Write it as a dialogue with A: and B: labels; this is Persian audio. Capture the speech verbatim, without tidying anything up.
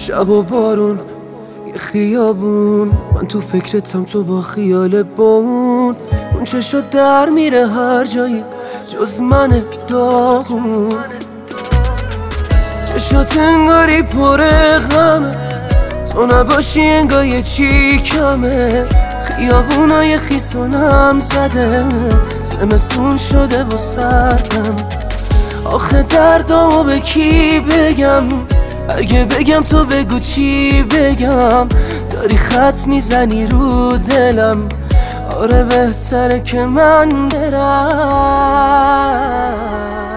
A: شب و بارون یه خیابون، من تو فکرتم تو با خیال بون. اون چشو در میره هر جایی جز من داغون. چشات انگاری پر غمه، تو نباشی انگار یه چی کمه. خیابونای خیسونم زده، زمستون شده و سردم. آخه دردامو به کی بگم؟ اگه بگم تو بگو چی بگم؟ داری خط میزنی رو دلم، آره بهتره که من برم.